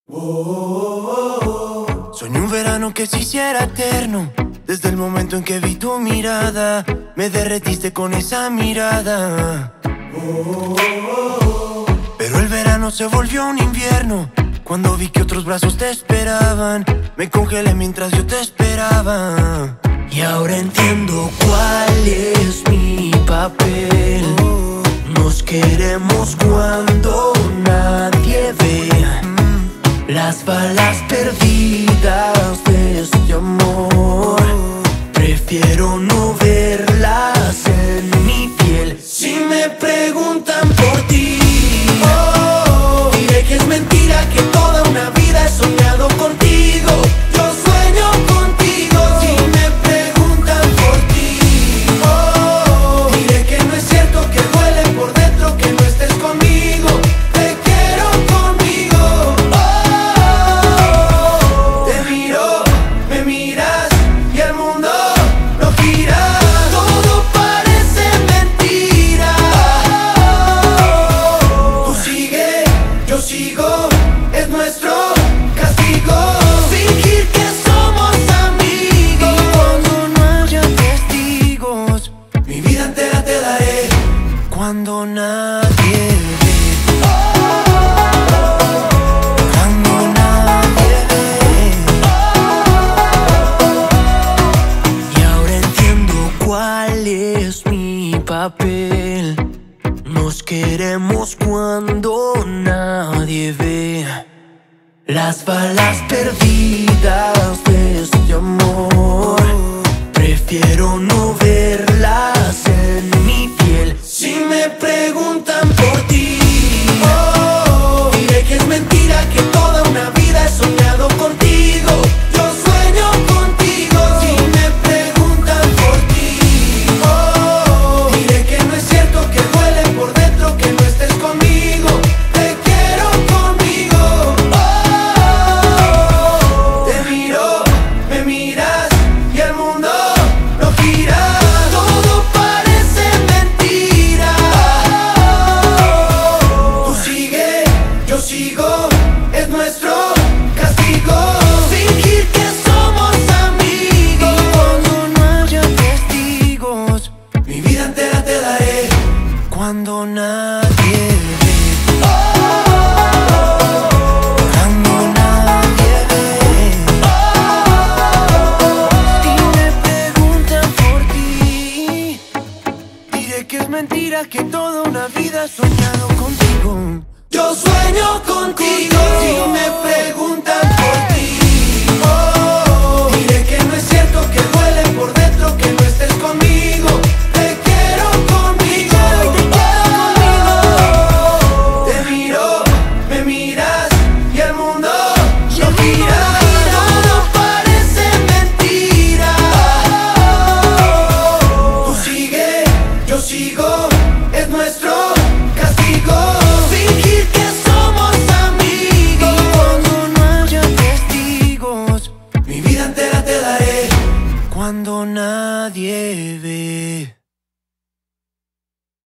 Soñé un verano que se hiciera eterno. Desde el momento en que vi tu mirada, me derretiste con esa mirada. Pero el verano se volvió un invierno. Cuando vi que otros brazos te esperaban, me congelé mientras yo te esperaba. Y ahora entiendo cuál es mi papel. Nos queremos cuando nadie ve las balas perdidas de este amor. Prefiero no verlas en mi piel. Si me preguntan por ti, diré que es mentira, que toda una vida he soñado contigo. Yo sueño contigo. Si me preguntan por ti, diré que no es cierto, que duele por dentro que no estés conmigo. Te quiero conmigo. Te miro, me miras y el mundo no gira. Todo parece mentira. Tú sigue, yo sigo, es nuestro castigo. Fingir que somos amigos. Y cuando no haya testigos, mi vida entera te daré. Cuando nadie ve, cuando nadie ve. Y ahora entiendo cuál es mi papel. Nos queremos cuando nadie ve las balas perdidas de este amor. Prefiero no verlas en mi piel. Si me preguntan por ti, diré que es mentira, que toda una vida he soñado contigo. Yo sueño contigo. Si me preguntan por ti, diré que no es cierto, que duele por dentro que no estés conmigo. Te quiero conmigo. Te miro, me miras y el mundo no gira. Todo parece mentira. Tú sigue, yo sigo, es nuestro castigo. Fingir que somos amigos. Y cuando no haya testigos, mi vida entera te daré. Cuando nadie ve, cuando nadie ve. Si me preguntan por ti, diré que es mentira, que toda una vida he soñado contigo. Yo sueño contigo. Si me